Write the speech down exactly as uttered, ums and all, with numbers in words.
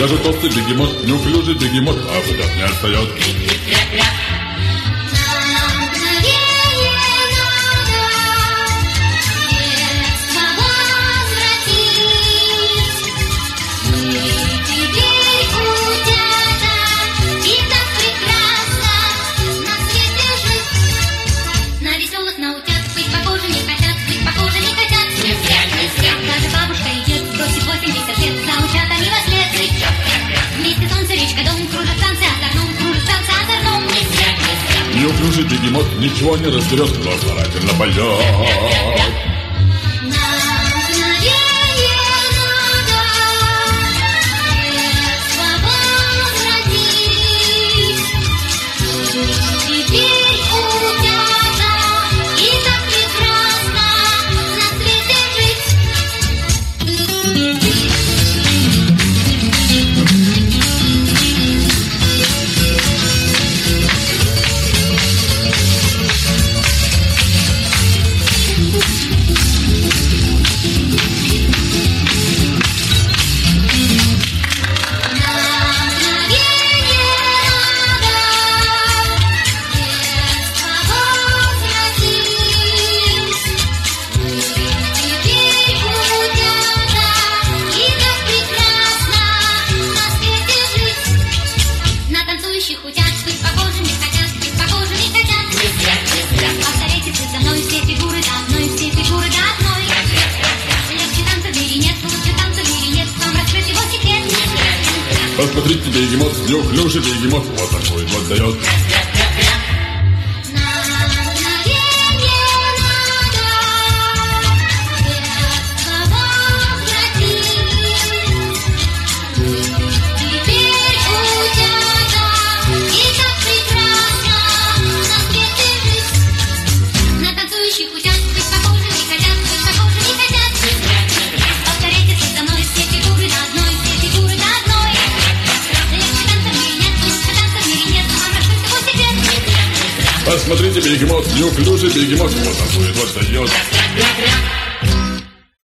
Даже толстый бегемот, неуклюжий бегемот, а куда не отстает. Неуклюжий бегемот ничего не разберет, но старательно поет. Посмотрите, бегемот, неуклюжий бегемот, вот такой вот дает. Посмотрите, бегемот, неуклюжий бегемот, вот такой вот дает.